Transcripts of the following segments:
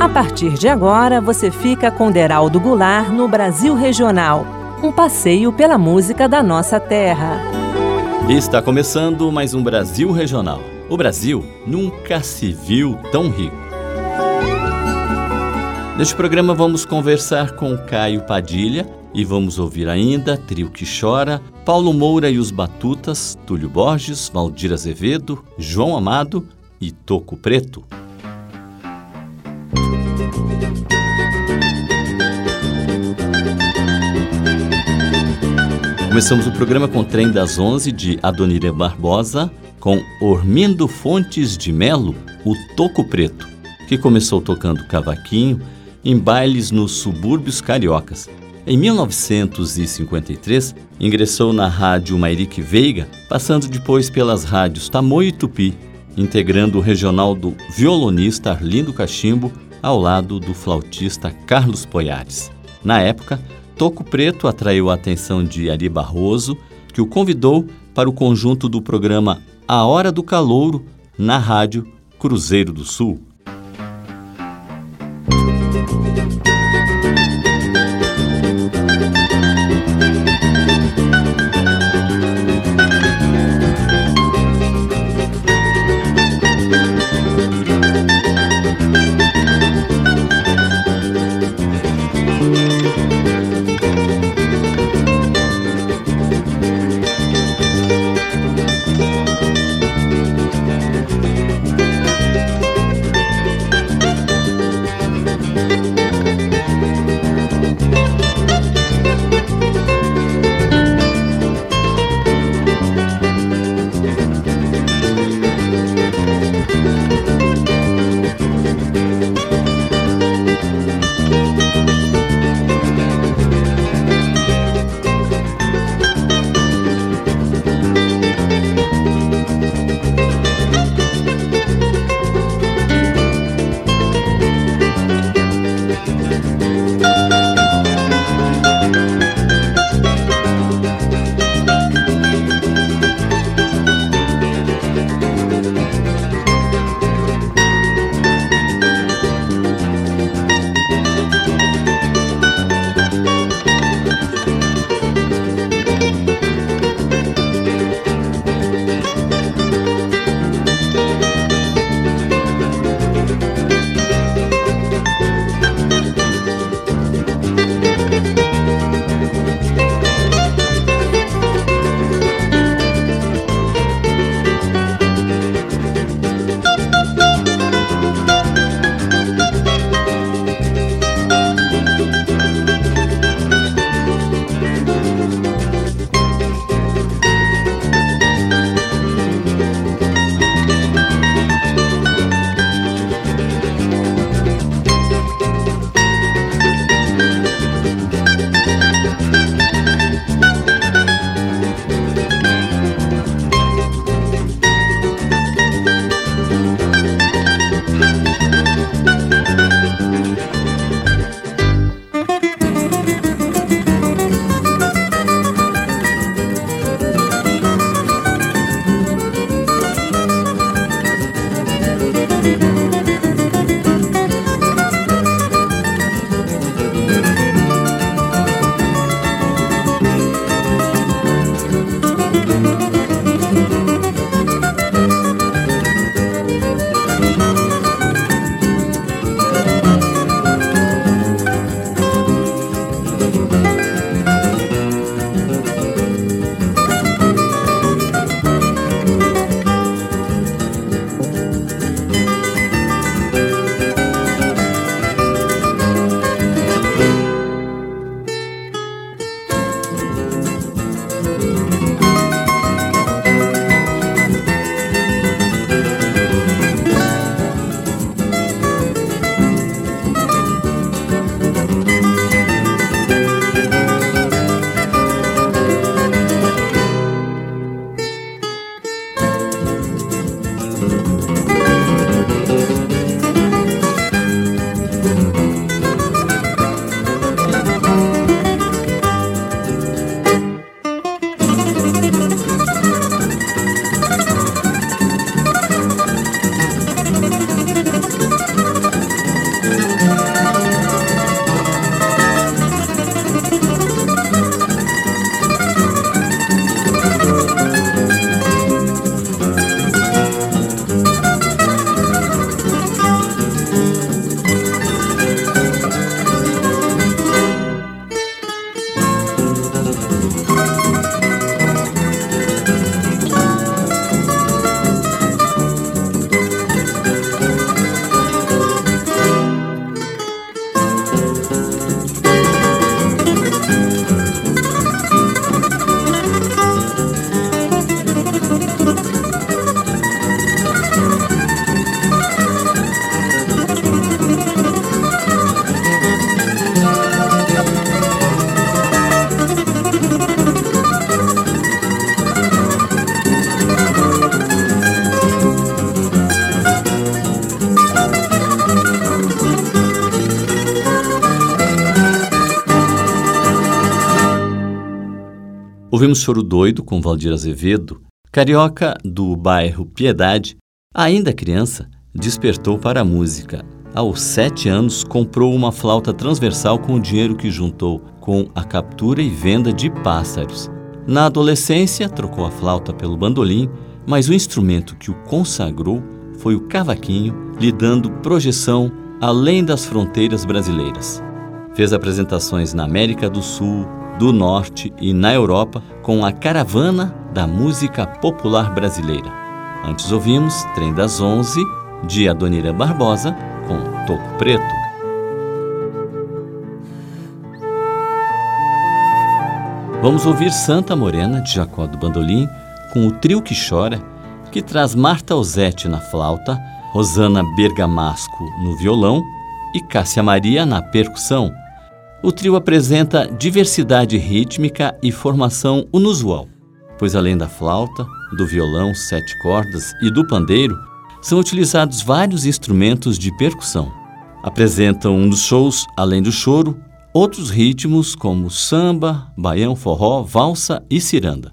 A partir de agora, você fica com Deraldo Goulart no Brasil Regional, um passeio pela música da nossa terra. Está começando mais um Brasil Regional. O Brasil nunca se viu tão rico. Neste programa vamos conversar com Caio Padilha e vamos ouvir ainda Trio que Chora, Paulo Moura e os Batutas, Túlio Borges, Valdir Azevedo, João Amado e Toco Preto. Começamos o programa com o Trem das 11 de Adoniran Barbosa, com Ormindo Fontes de Melo, o Toco Preto, que começou tocando cavaquinho em bailes nos subúrbios cariocas. Em 1953, ingressou na rádio Mairique Veiga, passando depois pelas rádios Tamoio e Tupi, integrando o regional do violonista Arlindo Cachimbo, ao lado do flautista Carlos Poiares. Na época, Toco Preto atraiu a atenção de Ari Barroso, que o convidou para o conjunto do programa A Hora do Calouro, na rádio Cruzeiro do Sul. Ouvimos Choro Doido com Valdir Azevedo. Carioca do bairro Piedade, ainda criança, despertou para a música. Aos 7 anos, comprou uma flauta transversal com o dinheiro que juntou com a captura e venda de pássaros. Na adolescência, trocou a flauta pelo bandolim, mas o instrumento que o consagrou foi o cavaquinho, lhe dando projeção além das fronteiras brasileiras. Fez apresentações na América do Sul, do Norte e na Europa com a Caravana da Música Popular Brasileira. Antes ouvimos Trem das 11, de Adoniran Barbosa, com Toco Preto. Vamos ouvir Santa Morena, de Jacó do Bandolim, com o Trio que Chora, que traz Marta Ozzetti na flauta, Rosana Bergamasco no violão e Cássia Maria na percussão. O trio apresenta diversidade rítmica e formação inusual, pois além da flauta, do violão 7 cordas e do pandeiro, são utilizados vários instrumentos de percussão. Apresentam nos shows, além do choro, outros ritmos como samba, baião, forró, valsa e ciranda.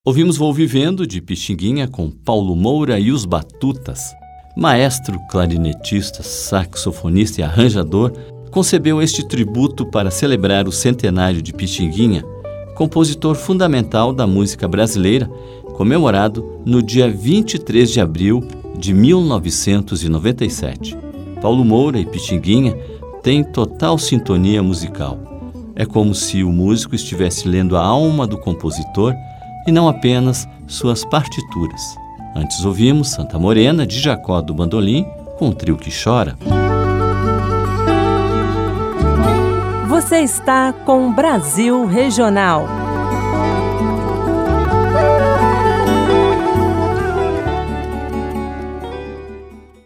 Ouvimos Vou Vivendo, de Pixinguinha, com Paulo Moura e os Batutas. Maestro, clarinetista, saxofonista e arranjador, concebeu este tributo para celebrar o centenário de Pixinguinha, compositor fundamental da música brasileira, comemorado no dia 23 de abril de 1997. Paulo Moura e Pixinguinha têm total sintonia musical. É como se o músico estivesse lendo a alma do compositor e não apenas suas partituras. Antes ouvimos Santa Morena, de Jacó do Bandolim, com o Trio que Chora. Você está com Brasil Regional.